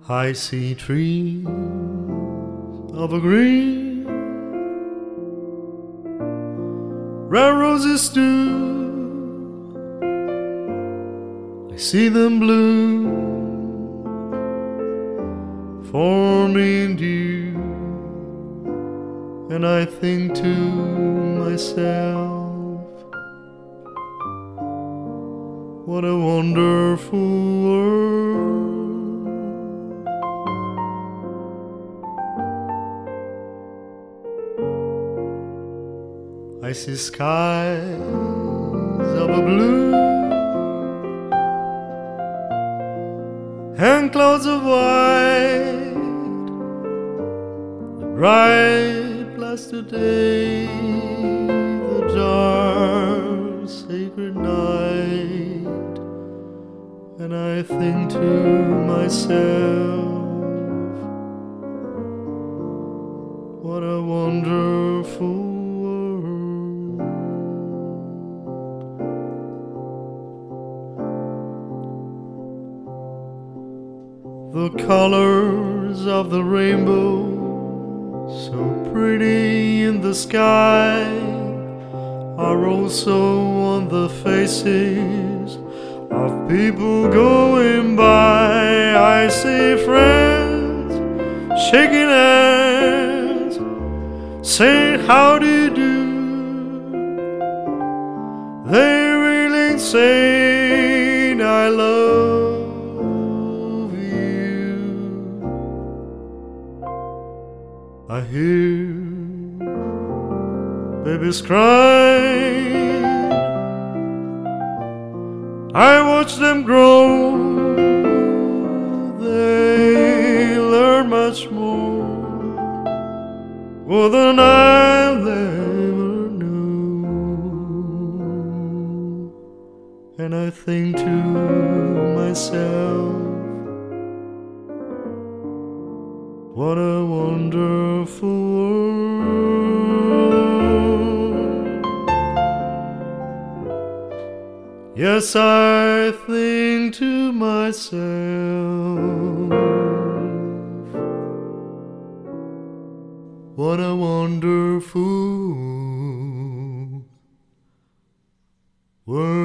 I see trees of a green, red roses too. I see them bloom for me and you, and I think to myself, what a wonderful world. I see skies of a blue and clouds of white, the bright blasted day, the dark sacred night, and I think to myself, what a wonderful world. The colors of the rainbow, so pretty in the sky, are also on the faces of people going by. I see friends shaking hands, saying how do you do. They really saying I love you. I hear babies cry, I watch them grow. They learn much more than I'll ever know. And I think to myself, what a wonderful world. Yes, I think to myself, what a wonderful world.